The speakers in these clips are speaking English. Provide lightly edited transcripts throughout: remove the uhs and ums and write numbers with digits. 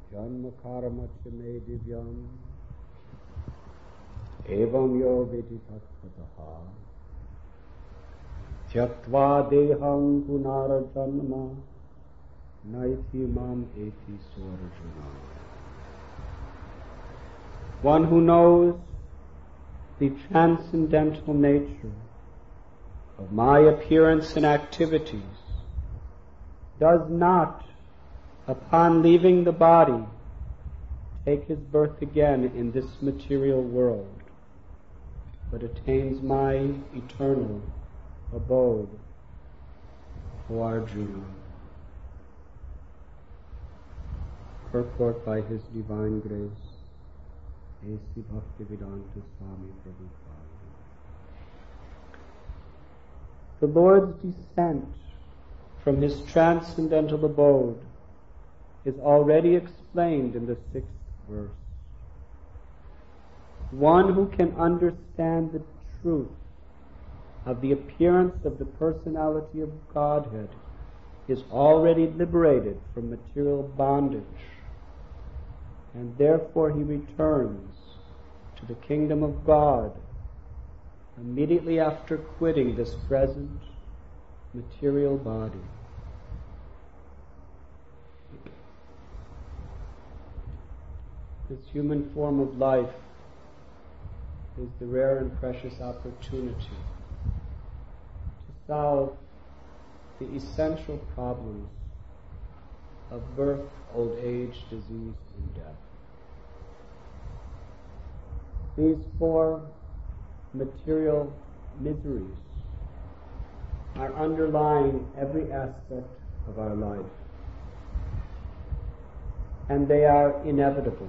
Janma karma cha me divyam evam yo vedi tattvaha tyaktva deham punara janma naiti mam eti swarjuna. One who knows the transcendental nature of my appearance and activities does not, upon leaving the body, take his birth again in this material world, but attains my eternal abode, O Arjuna. Purport by His Divine Grace, A.C. Bhaktivedanta Swami Prabhupada. The Lord's descent from His transcendental abode is already explained in the 6th verse. One who can understand the truth of the appearance of the personality of Godhead is already liberated from material bondage, and therefore he returns to the kingdom of God immediately after quitting this present material body. This human form of life is the rare and precious opportunity to solve the essential problems of birth, old age, disease, and death. These 4 material miseries are underlying every aspect of our life, and they are inevitable.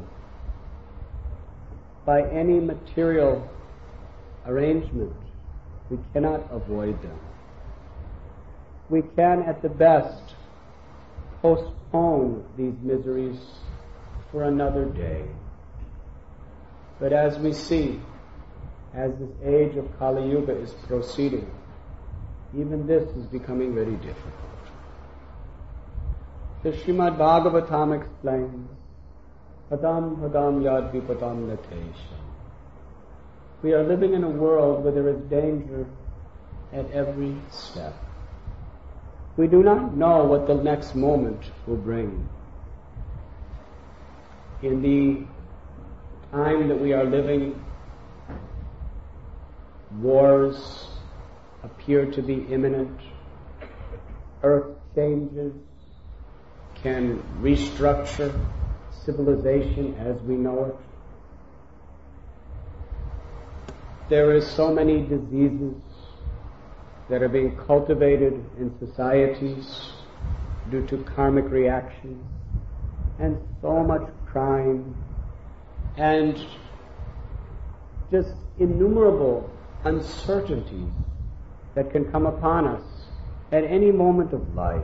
By any material arrangement, we cannot avoid them. We can, at the best, postpone these miseries for another day. But as we see, as this age of Kali Yuga is proceeding, even this is becoming very difficult. The Srimad Bhagavatam explains, Padam Padam Yad Vipadam Natesha. We are living in a world where there is danger at every step. We do not know what the next moment will bring. In the time that we are living, wars appear to be imminent. Earth changes can restructure civilization as we know it. There is so many diseases that are being cultivated in societies due to karmic reactions, and so much crime, and just innumerable uncertainties that can come upon us at any moment of life.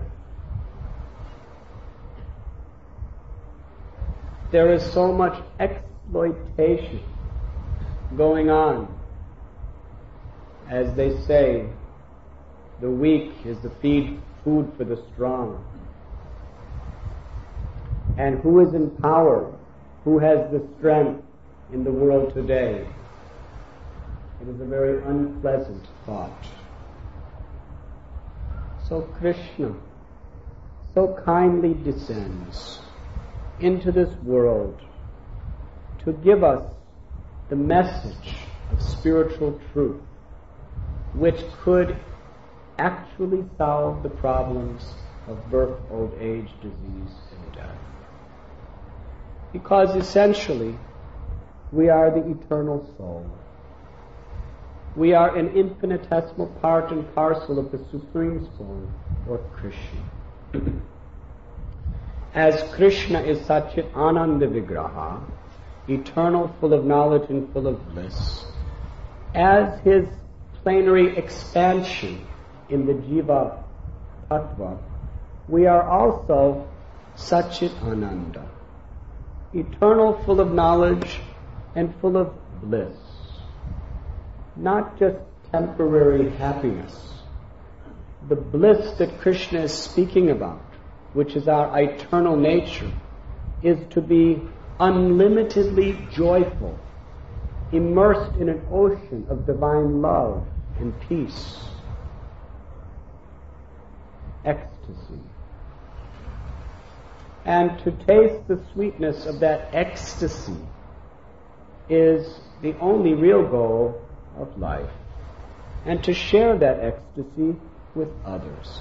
There is so much exploitation going on. As they say, the weak is the food for the strong. And who is in power? Who has the strength in the world today? It is a very unpleasant thought. So Krishna so kindly descends into this world to give us the message of spiritual truth, which could actually solve the problems of birth, old age, disease, and death. Because essentially, we are the eternal soul. We are an infinitesimal part and parcel of the Supreme Soul, or Krishna. As Krishna is Satchit Ananda Vigraha, eternal, full of knowledge and full of bliss, as his plenary expansion in the Jiva Tattva, we are also Satchit Ananda, eternal, full of knowledge and full of bliss. Not just temporary happiness. The bliss that Krishna is speaking about, which is our eternal nature, is to be unlimitedly joyful, immersed in an ocean of divine love and peace. Ecstasy. And to taste the sweetness of that ecstasy is the only real goal of life, and to share that ecstasy with others.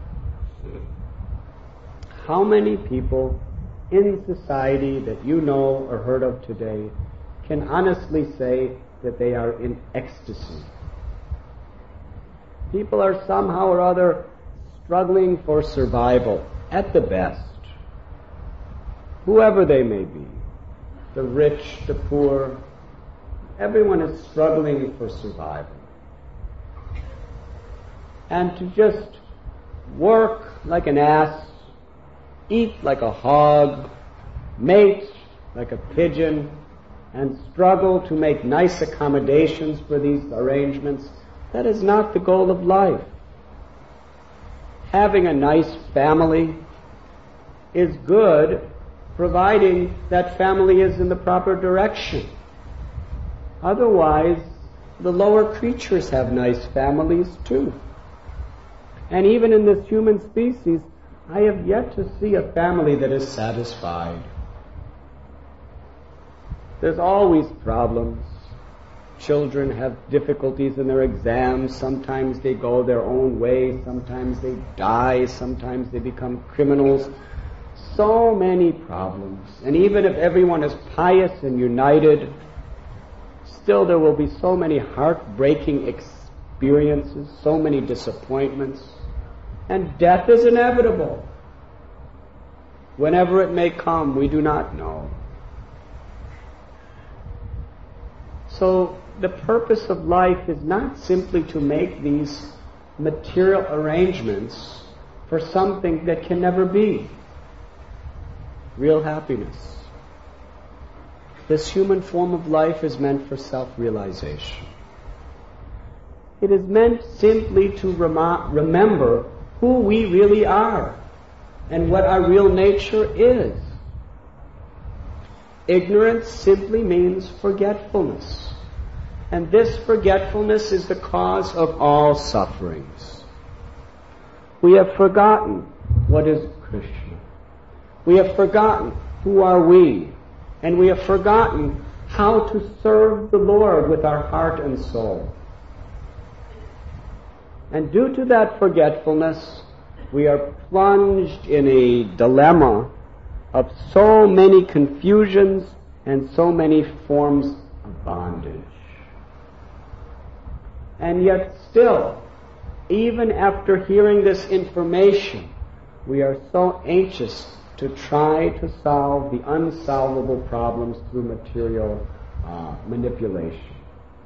How many people in society that you know or heard of today can honestly say that they are in ecstasy? People are somehow or other struggling for survival, at the best. Whoever they may be, the rich, the poor, everyone is struggling for survival. And to just work like an ass, eat like a hog, mate like a pigeon, and struggle to make nice accommodations for these arrangements, that is not the goal of life. Having a nice family is good, providing that family is in the proper direction. Otherwise, the lower creatures have nice families too. And even in this human species, I have yet to see a family that is satisfied. There's always problems. Children have difficulties in their exams. Sometimes they go their own way. Sometimes they die. Sometimes they become criminals. So many problems. And even if everyone is pious and united, still there will be so many heartbreaking experiences, so many disappointments. And death is inevitable. Whenever it may come, we do not know. So the purpose of life is not simply to make these material arrangements for something that can never be. Real happiness. This human form of life is meant for self-realization. It is meant simply to remember who we really are and what our real nature is. Ignorance simply means forgetfulness. And this forgetfulness is the cause of all sufferings. We have forgotten what is Krishna. We have forgotten who are we. And we have forgotten how to serve the Lord with our heart and soul. And due to that forgetfulness, we are plunged in a dilemma of so many confusions and so many forms of bondage. And yet still, even after hearing this information, we are so anxious to try to solve the unsolvable problems through material manipulation.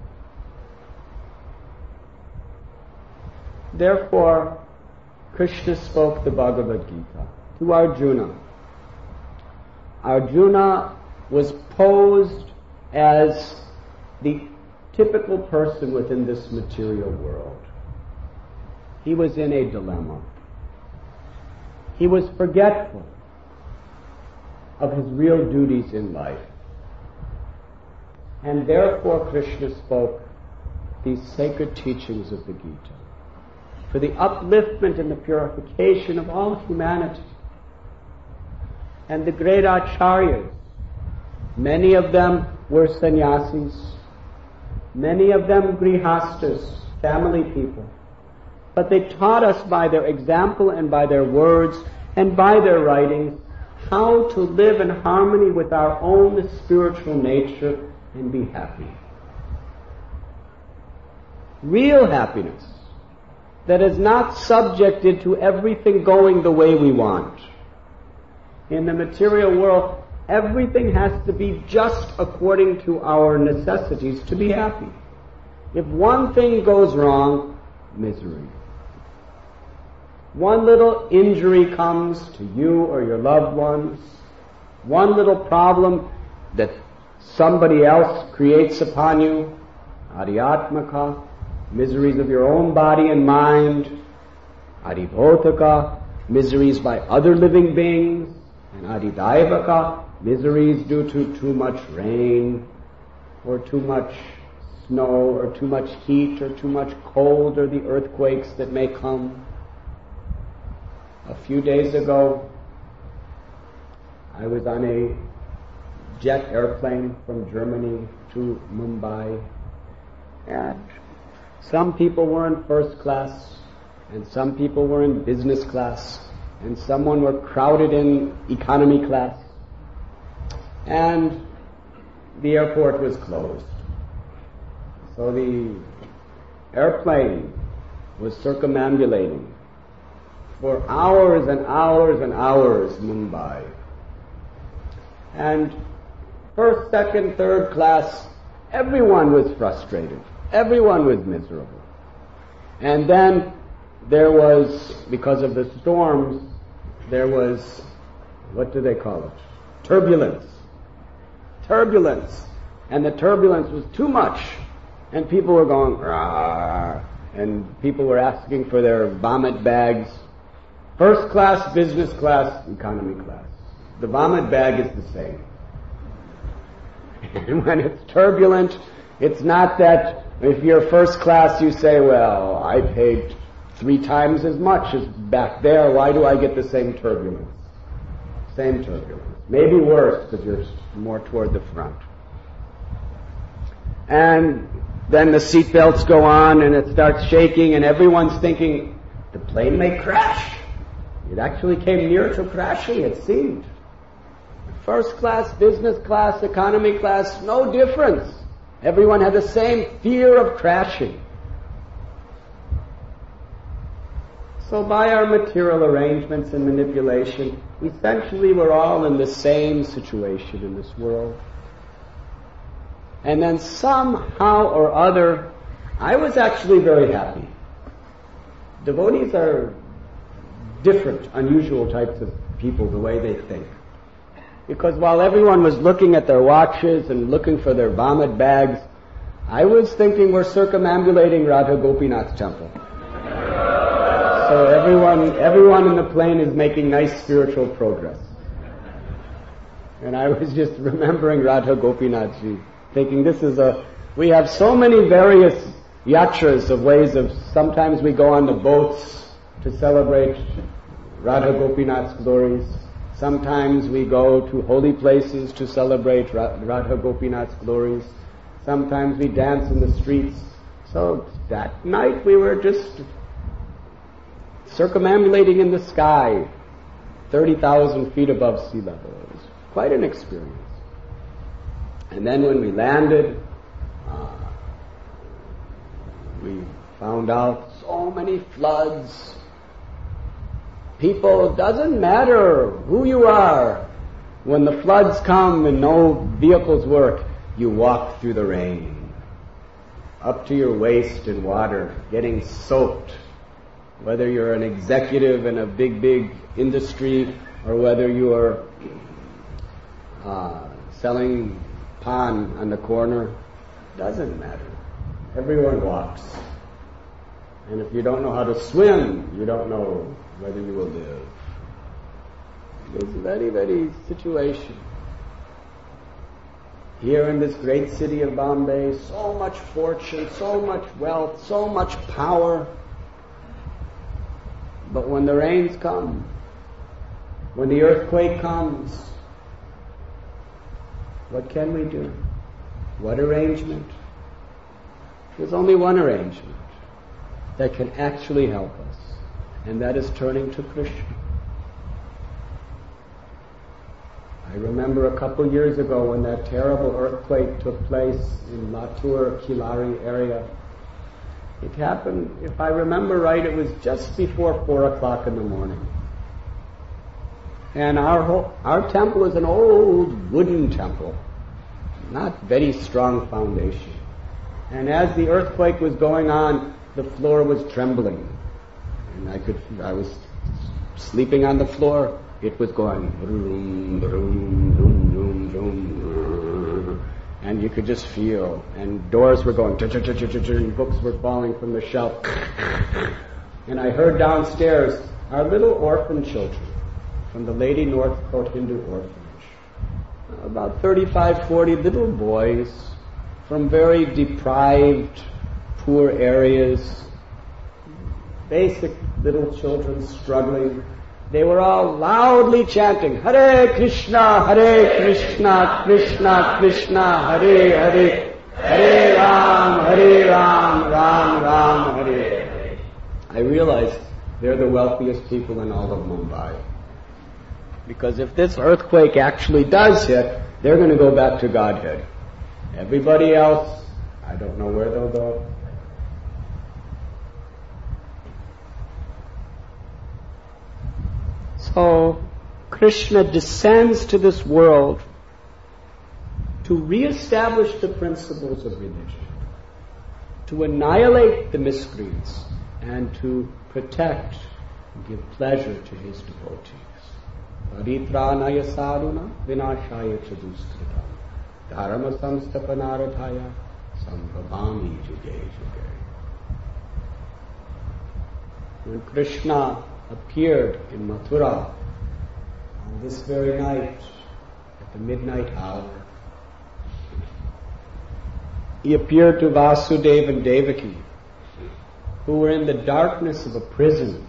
Therefore, Krishna spoke the Bhagavad Gita to Arjuna. Arjuna was posed as the typical person within this material world. He was in a dilemma. He was forgetful of his real duties in life. And therefore Krishna spoke these sacred teachings of the Gita for the upliftment and the purification of all humanity. And the great acharyas, many of them were sannyasis, many of them grihastas, family people. But they taught us by their example and by their words and by their writings how to live in harmony with our own spiritual nature and be happy. Real happiness that is not subjected to everything going the way we want. In the material world, everything has to be just according to our necessities to be happy. If one thing goes wrong, misery. One little injury comes to you or your loved ones, one little problem that somebody else creates upon you, adhyatmaka, miseries of your own body and mind, adhibhotaka, miseries by other living beings, and adidaivaka, miseries due to too much rain, or too much snow, or too much heat, or too much cold, or the earthquakes that may come. A few days ago, I was on a jet airplane from Germany to Mumbai, and some people were in first class, and some people were in business class, and someone were crowded in economy class, and the airport was closed. So the airplane was circumambulating for hours and hours and hours Mumbai. And first, second, third class, everyone was frustrated. Everyone was miserable. And then there was, because of the storms, there was, what do they call it? Turbulence. Turbulence. And the turbulence was too much. And people were going, "Rawr," and people were asking for their vomit bags. First class, business class, economy class. The vomit bag is the same. And when it's turbulent, it's not that if you're first class you say, well, I paid 3 times as much as back there, why do I get the same turbulence? Same turbulence. Maybe worse because you're more toward the front. And then the seatbelts go on and it starts shaking and everyone's thinking, the plane may crash. It actually came near to crashing, it seemed. First class, business class, economy class, no difference. Everyone had the same fear of crashing. So by our material arrangements and manipulation, essentially we're all in the same situation in this world. And then somehow or other, I was actually very happy. Devotees are different, unusual types of people, the way they think. Because while everyone was looking at their watches and looking for their vomit bags, I was thinking we're circumambulating Radha Gopinath's temple. So everyone in the plane is making nice spiritual progress. And I was just remembering Radha Gopinath Ji, thinking we have so many various yatras of ways of, sometimes we go on the boats to celebrate Radha Gopinath's glories. Sometimes we go to holy places to celebrate Radha Gopinath's glories. Sometimes we dance in the streets. So that night we were just circumambulating in the sky, 30,000 feet above sea level. It was quite an experience. And then when we landed, we found out so many floods. People, it doesn't matter who you are. When the floods come and no vehicles work, you walk through the rain, up to your waist in water, getting soaked. Whether you're an executive in a big industry or whether you are selling pan on the corner, doesn't matter. Everyone walks. And if you don't know how to swim, you don't know whether you will live. It's a very situation. Here in this great city of Bombay, so much fortune, so much wealth, so much power. But when the rains come, when the earthquake comes, what can we do? What arrangement? There's only one arrangement that can actually help us, and that is turning to Krishna. I remember a couple years ago when that terrible earthquake took place in Latur, Kilari area. It happened, if I remember right, it was just before 4 o'clock in the morning. And our temple is an old wooden temple, not very strong foundation. And as the earthquake was going on, the floor was trembling. And I was sleeping on the floor. It was going vroom, vroom, vroom, vroom, vroom, and you could just feel. And doors were going, and books were falling from the shelf. And I heard downstairs our little orphan children from the Lady Northcote Hindu Orphanage. about 35, 40 little boys from very deprived, poor areas, basic little children struggling. They were all loudly chanting, Hare Krishna, Krishna Krishna, Hare Hare, Hare Ram, Ram Ram, Hare. I realized they're the wealthiest people in all of Mumbai. Because if this earthquake actually does hit, they're going to go back to Godhead. Everybody else, I don't know where they'll go. So, Krishna descends to this world to reestablish the principles of religion, to annihilate the miscreants, and to protect and give pleasure to his devotees. Paritranaya sadhuna vinashaya chaduskritam dharma samsthapanarathaya sambhavami juge juge. When Krishna appeared in Mathura on this very night, at the midnight hour, he appeared to Vasudeva and Devaki, who were in the darkness of a prison.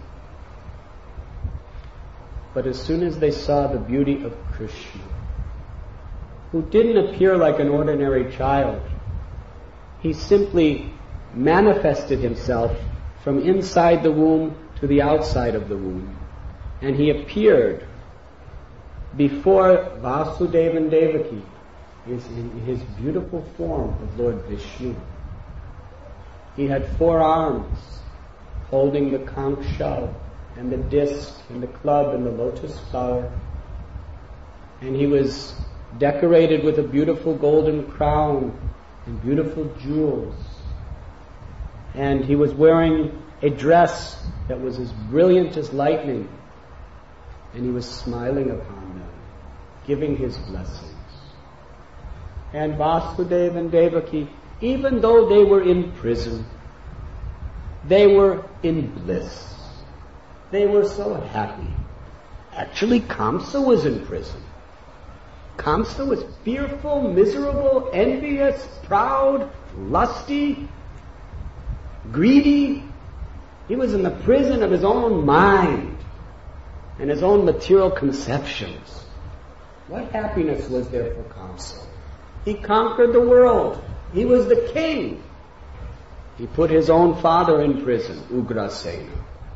But as soon as they saw the beauty of Krishna, who didn't appear like an ordinary child, he simply manifested himself from inside the womb to the outside of the womb. And he appeared before Vasudeva and Devaki in his beautiful form of Lord Vishnu. He had 4 arms holding the conch shell and the disc and the club and the lotus flower. And he was decorated with a beautiful golden crown and beautiful jewels. And he was wearing a dress that was as brilliant as lightning. And he was smiling upon them, giving his blessings. And Vasudeva and Devaki, even though they were in prison, they were in bliss. They were so happy. Actually, Kamsa was in prison. Kamsa was fearful, miserable, envious, proud, lusty, greedy. He was in the prison of his own mind and his own material conceptions. What happiness was there for Kamsa? He conquered the world. He was the king. He put his own father in prison, Ugrasena.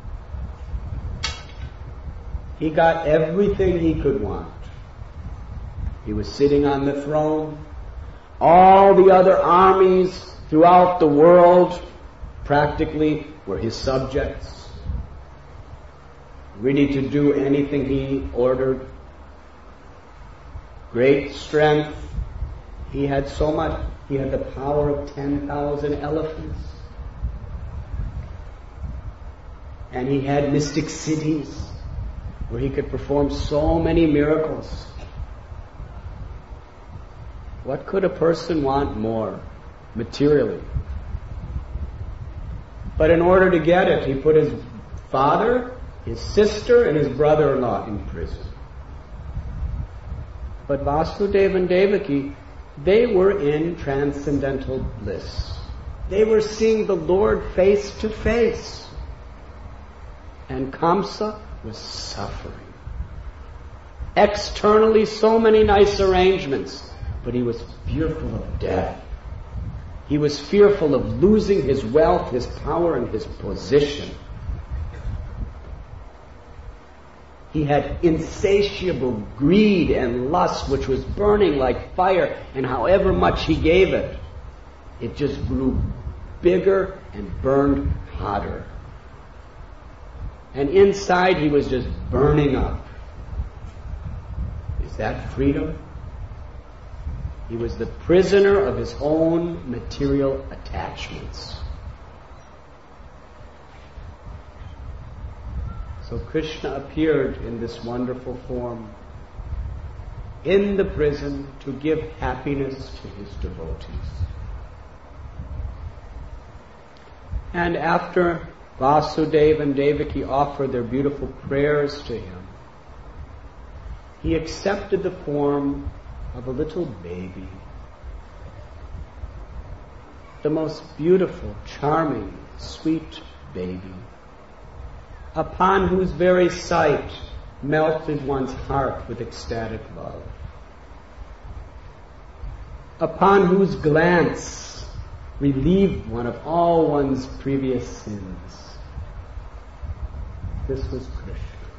He got everything he could want. He was sitting on the throne. All the other armies throughout the world practically were his subjects, ready to do anything he ordered. Great strength. He had so much. He had the power of 10,000 elephants. And he had mystic cities where he could perform so many miracles. What could a person want more materially? But in order to get it, he put his father, his sister, and his brother-in-law in prison. But Vasudeva and Devaki, they were in transcendental bliss. They were seeing the Lord face to face. And Kamsa was suffering. Externally, so many nice arrangements, but he was fearful of death. He was fearful of losing his wealth, his power, and his position. He had insatiable greed and lust, which was burning like fire, and however much he gave it, it just grew bigger and burned hotter. And inside he was just burning up. Is that freedom? He was the prisoner of his own material attachments. So Krishna appeared in this wonderful form in the prison to give happiness to his devotees. And after Vasudeva and Devaki offered their beautiful prayers to him, he accepted the form of a little baby, the most beautiful, charming, sweet baby, upon whose very sight melted one's heart with ecstatic love, upon whose glance relieved one of all one's previous sins. This was Krishna.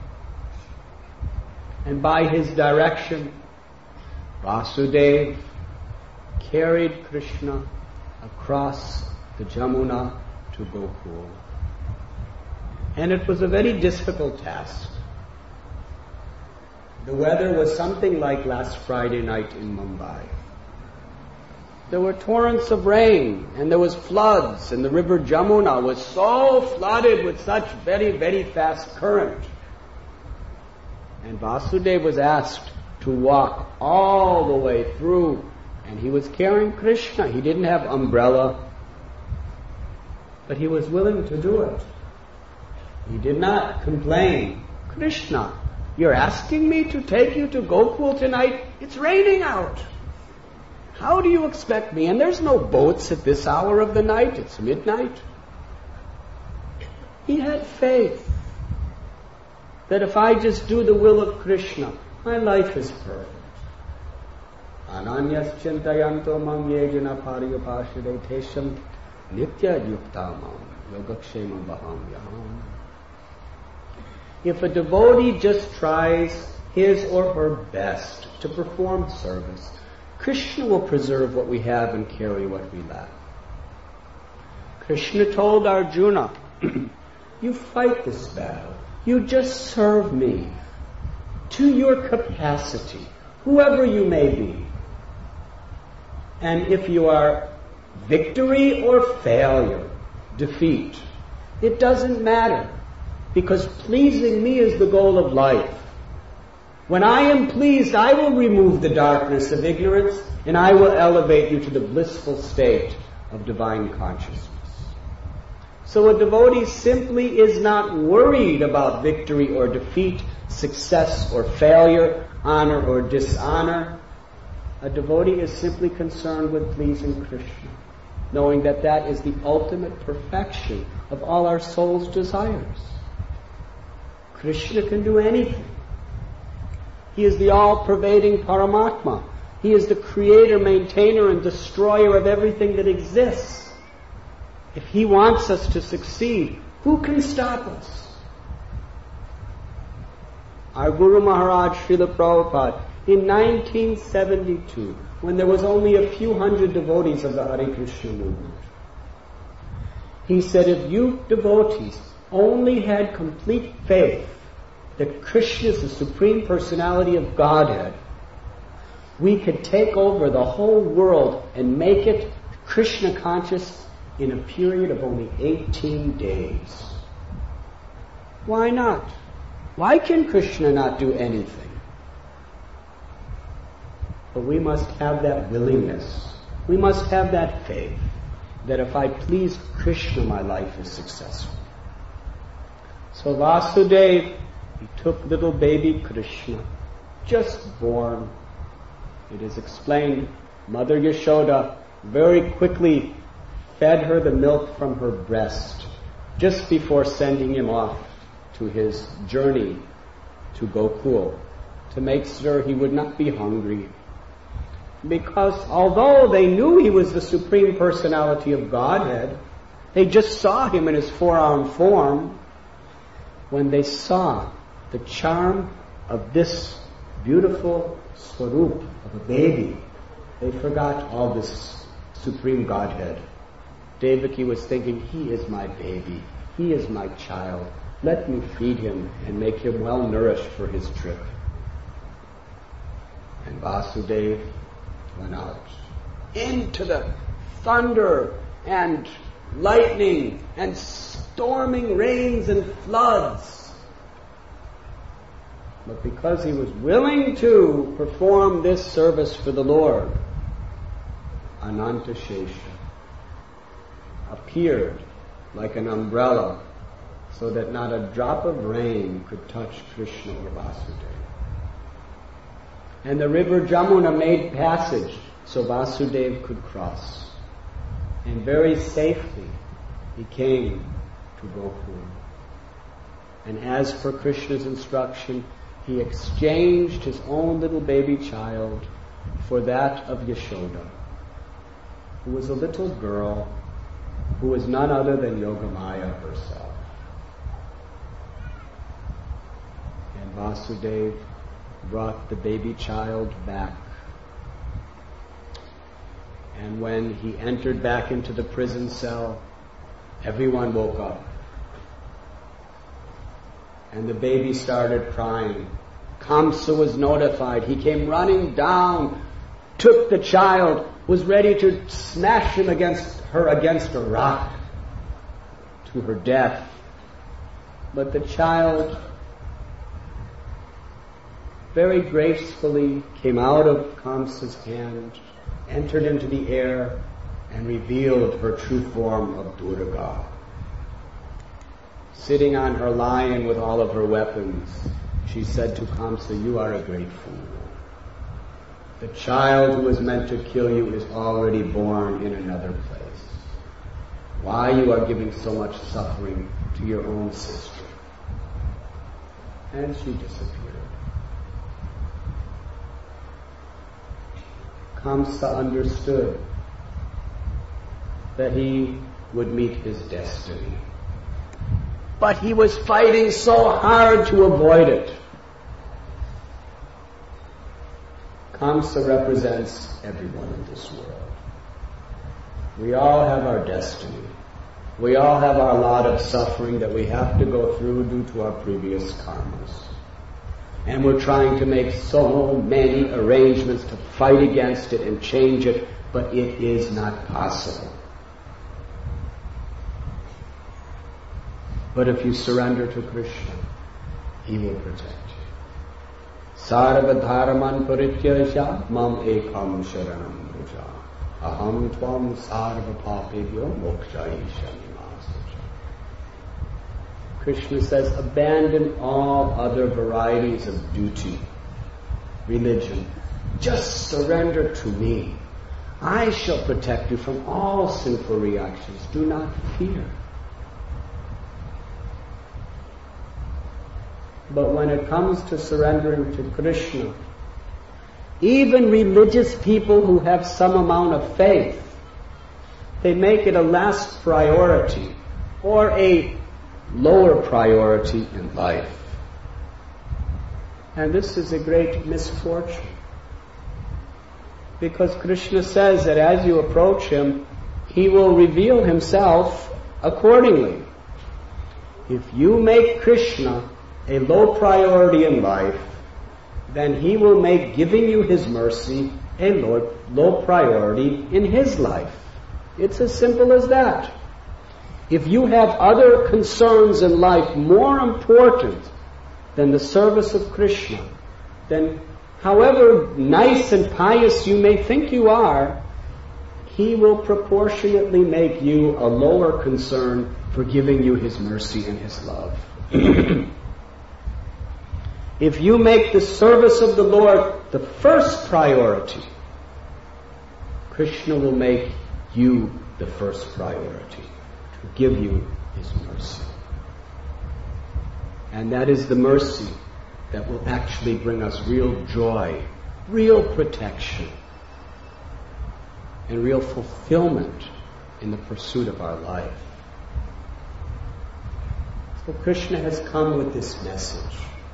And by his direction, Vasudeva carried Krishna across the Jamuna to Gokul. And it was a very difficult task. The weather was something like last Friday night in Mumbai. There were torrents of rain, and there was floods, and the river Jamuna was so flooded with such very, very fast current. And Vasudeva was asked to walk all the way through, and he was carrying Krishna. He didn't have umbrella, but he was willing to do it. He did not complain. Krishna, you're asking me to take you to Gokul tonight? It's raining out. How do you expect me? And there's no boats at this hour of the night. It's midnight. He had faith that if I just do the will of Krishna, my life is perfect. Ananyas chintayanto mam yejana pariyapashade tesham nitya yuktamam yogakshemam baham yaham. If a devotee just tries his or her best to perform service, Krishna will preserve what we have and carry what we lack. Krishna told Arjuna, you fight this battle. You just serve me to your capacity, whoever you may be. And if you are victory or failure, defeat, it doesn't matter, because pleasing me is the goal of life. When I am pleased, I will remove the darkness of ignorance, and I will elevate you to the blissful state of divine consciousness. So a devotee simply is not worried about victory or defeat, success or failure, honor or dishonor. A devotee is simply concerned with pleasing Krishna, knowing that that is the ultimate perfection of all our soul's desires. Krishna can do anything. He is the all-pervading Paramatma. He is the creator, maintainer, and destroyer of everything that exists. If He wants us to succeed, who can stop us? Our Guru Maharaj Srila Prabhupada, in 1972, when there was only a few hundred devotees of the Hare Krishna movement, he said, if you devotees only had complete faith that Krishna is the Supreme Personality of Godhead, we could take over the whole world and make it Krishna conscious in a period of only 18 days. Why not? Why can Krishna not do anything? But we must have that willingness. We must have that faith that if I please Krishna, my life is successful. So Vasudeva, he took little baby Krishna, just born. It is explained, Mother Yashoda very quickly fed her the milk from her breast just before sending him off to his journey to Gokul to make sure he would not be hungry. Because although they knew he was the Supreme Personality of Godhead, they just saw him in his four-armed form. When they saw the charm of this beautiful swarup of a baby, they forgot all this Supreme Godhead. Devaki was thinking, he is my baby, he is my child. Let me feed him and make him well nourished for his trip. And Vasudeva went out into the thunder and lightning and storming rains and floods. But because he was willing to perform this service for the Lord, Ananta Shesha appeared like an umbrella so that not a drop of rain could touch Krishna or Vasudeva. And the river Jamuna made passage so Vasudeva could cross. And very safely he came to Gokul. And as per Krishna's instruction, he exchanged his own little baby child for that of Yashoda, who was a little girl who was none other than Yogamaya herself. And Vasudeva brought the baby child back. And when he entered back into the prison cell, everyone woke up. And the baby started crying. Kamsa was notified. He came running down, took the child, was ready to smash him against a rock to her death. But the child very gracefully came out of Kamsa's hand, entered into the air, and revealed her true form of Durga. Sitting on her lion with all of her weapons, she said to Kamsa, "You are a great fool. The child who was meant to kill you is already born in another place. Why you are giving so much suffering to your own sister?" And she disappeared. Kamsa understood that he would meet his destiny. But he was fighting so hard to avoid it. Kamsa represents everyone in this world. We all have our destiny. We all have our lot of suffering that we have to go through due to our previous karmas. And we're trying to make so many arrangements to fight against it and change it, but it is not possible. But if you surrender to Krishna, He will protect you. Sarva dharman parityasya mam ekam sharanam bhuja aham tvam sarva papebhyo mokshayishyami masaja. Krishna says, abandon all other varieties of duty, religion. Just surrender to me. I shall protect you from all sinful reactions. Do not fear. But when it comes to surrendering to Krishna, even religious people who have some amount of faith, they make it a last priority or a lower priority in life. And this is a great misfortune. Because Krishna says that as you approach Him, He will reveal Himself accordingly. If you make Krishna a low priority in life, then He will make giving you His mercy a low priority in His life. It's as simple as that. If you have other concerns in life more important than the service of Krishna, then however nice and pious you may think you are, He will proportionately make you a lower concern for giving you His mercy and His love. If you make the service of the Lord the first priority, Krishna will make you the first priority to give you His mercy. And that is the mercy that will actually bring us real joy, real protection, and real fulfillment in the pursuit of our life. So Krishna has come with this message.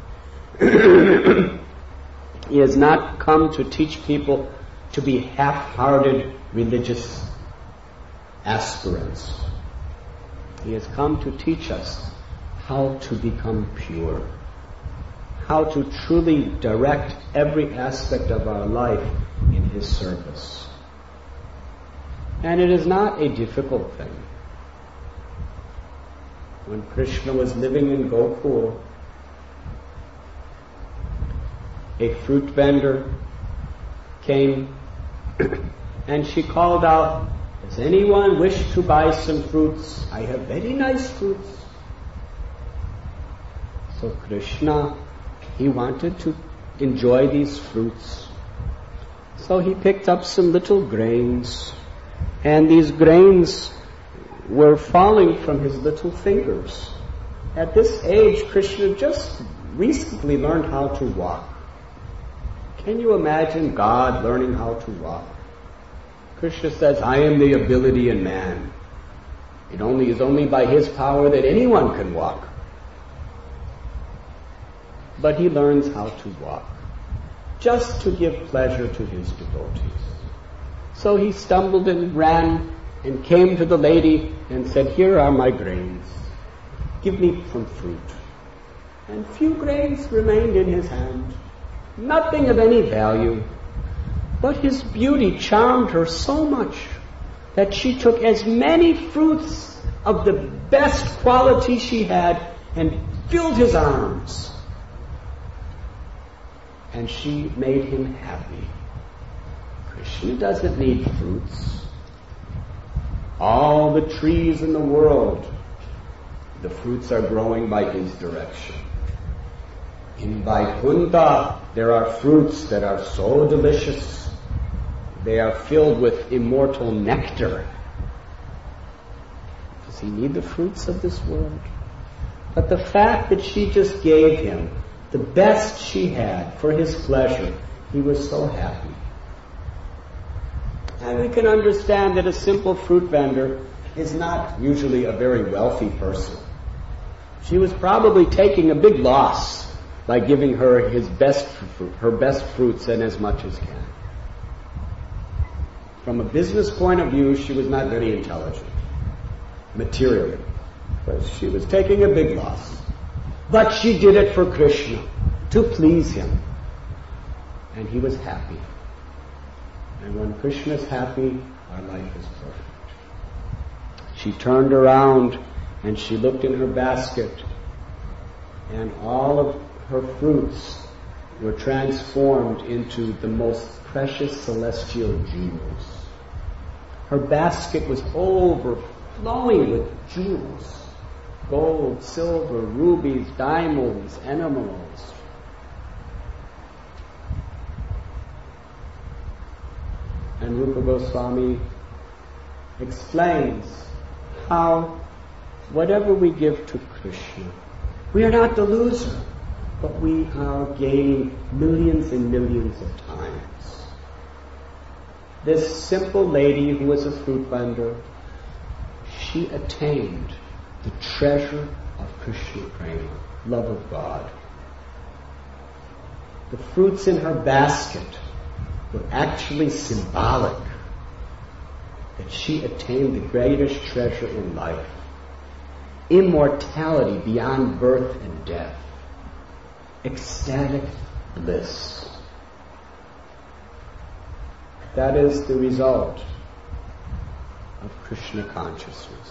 He has not come to teach people to be half-hearted religious aspirants. He has come to teach us how to become pure, how to truly direct every aspect of our life in His service. And it is not a difficult thing. When Krishna was living in Gokul, a fruit vendor came and she called out, "Does anyone wish to buy some fruits? I have very nice fruits." So Krishna, he wanted to enjoy these fruits. So he picked up some little grains, and these grains were falling from his little fingers. At this age, Krishna just recently learned how to walk. Can you imagine God learning how to walk? Krishna says, I am the ability in man. It is only by his power that anyone can walk. But he learns how to walk, just to give pleasure to his devotees. So he stumbled and ran and came to the lady and said, here are my grains. Give me some fruit. And few grains remained in his hand, nothing of any value. But his beauty charmed her so much that she took as many fruits of the best quality she had and filled his arms. And she made him happy. Krishna doesn't need fruits. All the trees in the world, the fruits are growing by his direction. In Vaikuntha, there are fruits that are so delicious. They are filled with immortal nectar. Does he need the fruits of this world? But the fact that she just gave him the best she had for his pleasure, he was so happy. And we can understand that a simple fruit vendor is not usually a very wealthy person. She was probably taking a big loss by giving her her best fruits and as much as can. From a business point of view, she was not very intelligent, materially, because she was taking a big loss. But she did it for Krishna, to please him. And he was happy. And when Krishna is happy, our life is perfect. She turned around and she looked in her basket, and all of her fruits were transformed into the most precious celestial jewels. Her basket was overflowing with jewels. Gold, silver, rubies, diamonds, emeralds. And Rupa Goswami explains how whatever we give to Krishna, we are not the loser, but we are gaining millions and millions of times. This simple lady who was a fruit vendor, she attained the treasure of Krishna Prema, love of God. The fruits in her basket were actually symbolic that she attained the greatest treasure in life, immortality beyond birth and death, ecstatic bliss. That is the result of Krishna consciousness.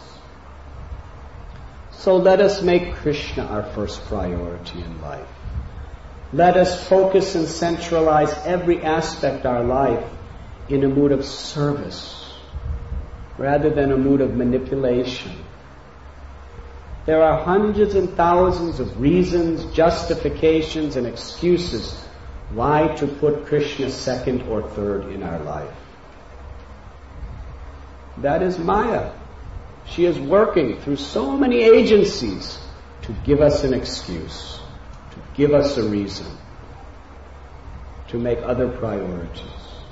So let us make Krishna our first priority in life. Let us focus and centralize every aspect of our life in a mood of service rather than a mood of manipulation. There are hundreds and thousands of reasons, justifications, and excuses why to put Krishna second or third in our life. That is Maya. She is working through so many agencies to give us an excuse, to give us a reason, to make other priorities.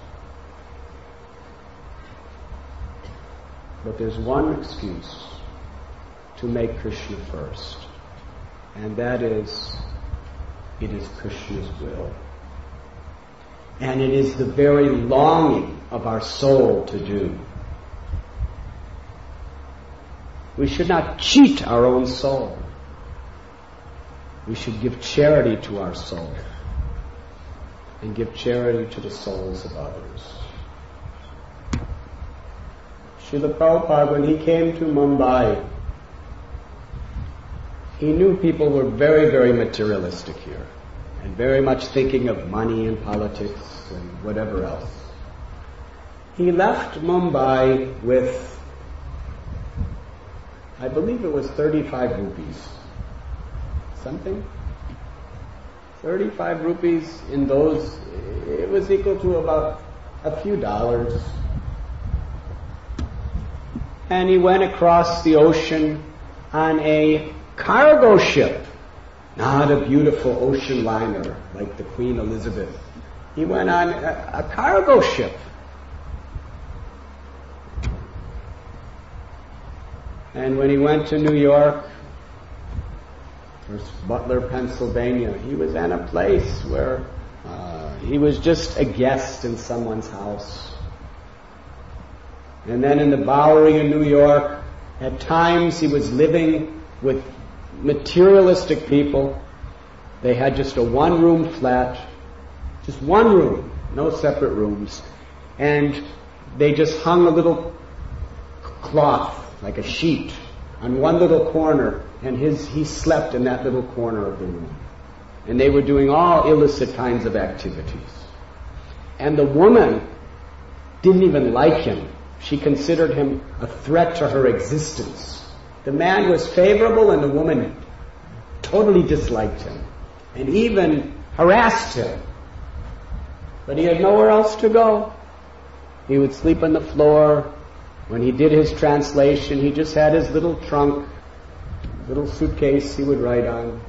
But there's one excuse to make Krishna first, and that is, it is Krishna's will. And it is the very longing of our soul to do. We should not cheat our own soul. We should give charity to our soul and give charity to the souls of others. Srila Prabhupada, when he came to Mumbai, he knew people were very, very materialistic here and very much thinking of money and politics and whatever else. He left Mumbai with, I believe it was 35 rupees. Something? 35 rupees in those, it was equal to about a few dollars. And he went across the ocean on a cargo ship, not a beautiful ocean liner like the Queen Elizabeth. He went on a cargo ship. And when he went to New York, or Butler, Pennsylvania, he was in a place where he was just a guest in someone's house. And then in the Bowery in New York, at times he was living with materialistic people. They had just a one-room flat, just one room, no separate rooms. And they just hung a little cloth, like a sheet, on one little corner, and he slept in that little corner of the room. And they were doing all illicit kinds of activities. And the woman didn't even like him. She considered him a threat to her existence. The man was favorable and the woman totally disliked him and even harassed him. But he had nowhere else to go. He would sleep on the floor. When he did his translation, he just had his little trunk, little suitcase he would write on.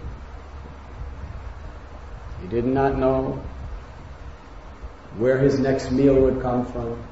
He did not know where his next meal would come from.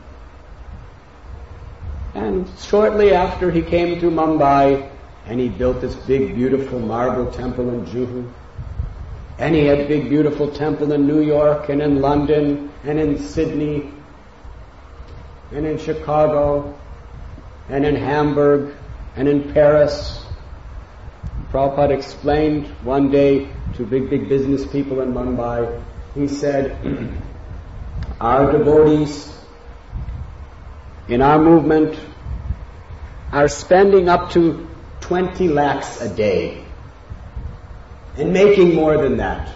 And shortly after he came to Mumbai, and he built this big, beautiful marble temple in Juhu. And he had a big, beautiful temple in New York, and in London, and in Sydney, and in Chicago, and in Hamburg, and in Paris. Prabhupada explained one day to big business people in Mumbai, he said, our devotees in our movement are spending up to 20 lakhs a day and making more than that.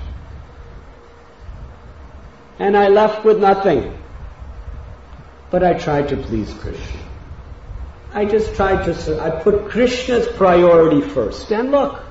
And I left with nothing. But I tried to please Krishna. I just tried to, I put Krishna's priority first. And look,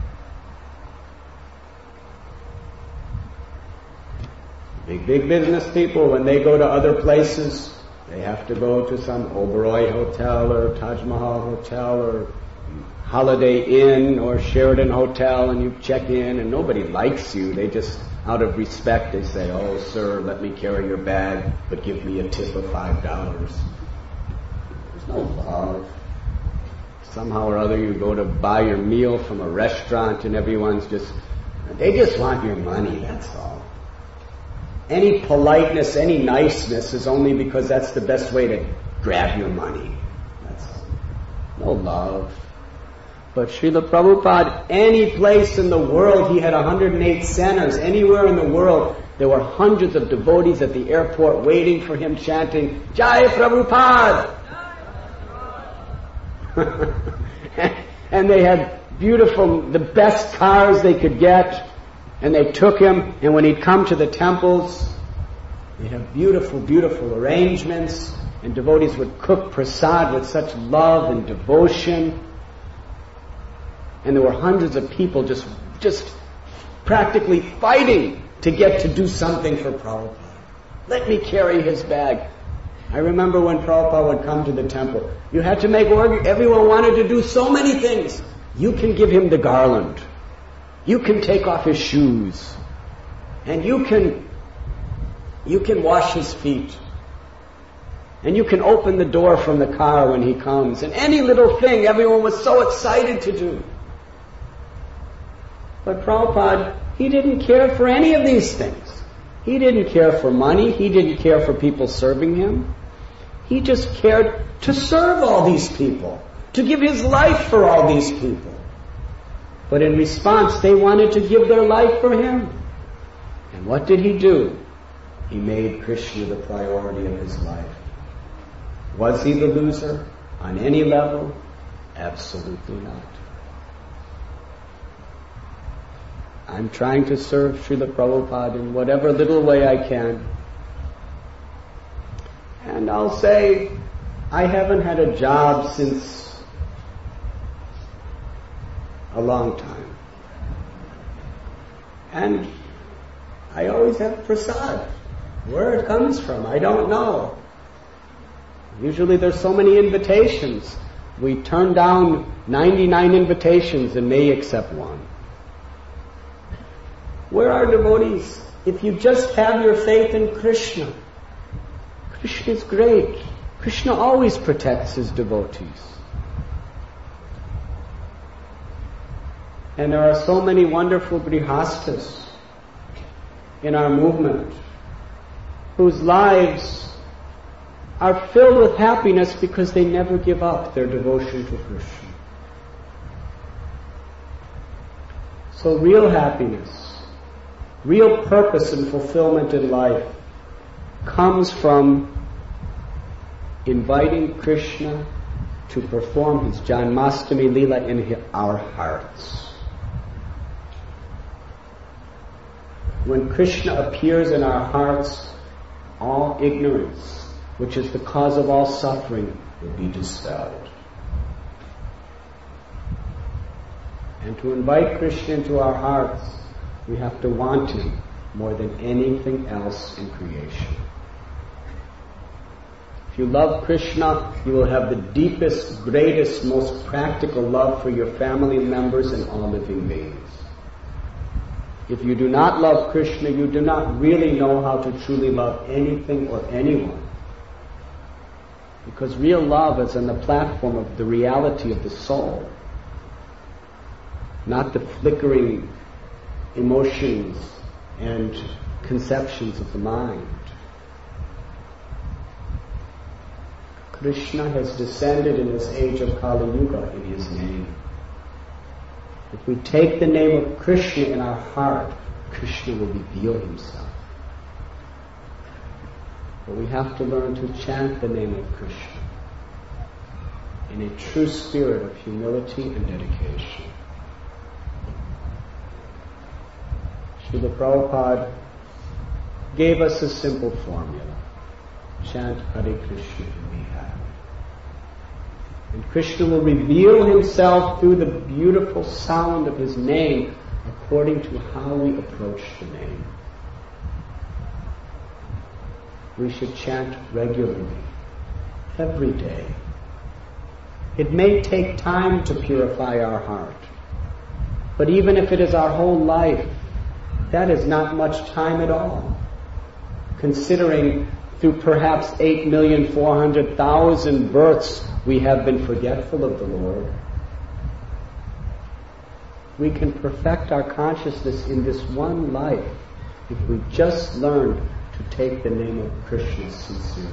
big business people, when they go to other places, they have to go to some Oberoi Hotel or Taj Mahal Hotel or Holiday Inn or Sheraton Hotel, and you check in and nobody likes you. They just, out of respect, they say, oh sir, let me carry your bag, but give me a tip of $5. There's no love. Somehow or other you go to buy your meal from a restaurant and everyone's just, they just want your money, that's all. Any politeness, any niceness is only because that's the best way to grab your money. That's no love. But Srila Prabhupada, any place in the world, he had 108 centers. Anywhere in the world, there were hundreds of devotees at the airport waiting for him, chanting, Jai Prabhupada! And they had the best cars they could get. And they took him, and when he'd come to the temples, they'd have beautiful arrangements, and devotees would cook prasad with such love and devotion. And there were hundreds of people just practically fighting to get to do something for Prabhupada. Let me carry his bag. I remember when Prabhupada would come to the temple, you had to make everyone wanted to do so many things. You can give him the garland. You can take off his shoes, and you can wash his feet, and you can open the door from the car when he comes, and any little thing everyone was so excited to do. But Prabhupada, he didn't care for any of these things. He didn't care for money. He didn't care for people serving him. He just cared to serve all these people, to give his life for all these people. But in response, they wanted to give their life for him. And what did he do? He made Krishna the priority of his life. Was he the loser on any level? Absolutely not. I'm trying to serve Srila Prabhupada in whatever little way I can. And I'll say, I haven't had a job since a long time. And I always have prasad. Where it comes from, I don't know. Usually there's so many invitations. We turn down 99 invitations and may accept one. Where are devotees? If you just have your faith in Krishna, Krishna is great. Krishna always protects his devotees. And there are so many wonderful grihastas in our movement whose lives are filled with happiness because they never give up their devotion to Krishna. So real happiness, real purpose and fulfillment in life comes from inviting Krishna to perform his Janmastami Leela in our hearts. When Krishna appears in our hearts, all ignorance, which is the cause of all suffering, will be dispelled. And to invite Krishna into our hearts, we have to want him more than anything else in creation. If you love Krishna, you will have the deepest, greatest, most practical love for your family members and all living beings. If you do not love Krishna, you do not really know how to truly love anything or anyone. Because real love is on the platform of the reality of the soul, not the flickering emotions and conceptions of the mind. Krishna has descended in this age of Kali Yuga in his name. If we take the name of Krishna in our heart, Krishna will reveal himself. But we have to learn to chant the name of Krishna in a true spirit of humility and dedication. Srila Prabhupada gave us a simple formula. Chant Hare Krishna and be happy. And Krishna will reveal himself through the beautiful sound of his name according to how we approach the name. We should chant regularly, every day. It may take time to purify our heart, but even if it is our whole life, that is not much time at all, considering through perhaps 8,400,000 births we have been forgetful of the Lord. We can perfect our consciousness in this one life if we just learn to take the name of Krishna sincerely.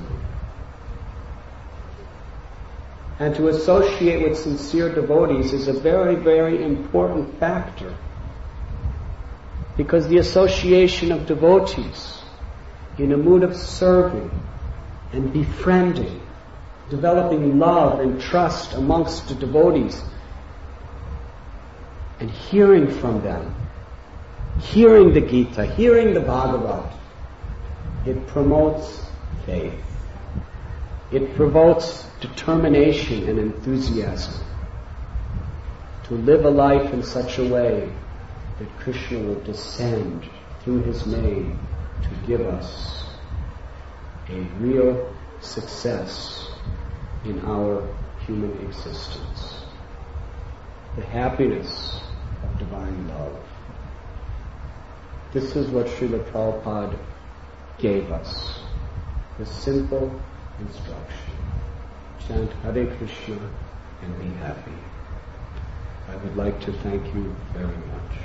And to associate with sincere devotees is a very, very important factor. Because the association of devotees in a mood of serving and befriending, developing love and trust amongst the devotees, and hearing from them, hearing the Gita, hearing the Bhagavad, it promotes faith. It provokes determination and enthusiasm to live a life in such a way that Krishna will descend through his name to give us a real success in our human existence. The happiness of divine love. This is what Srila Prabhupada gave us. The simple instruction. Chant Hare Krishna and be happy. I would like to thank you very much.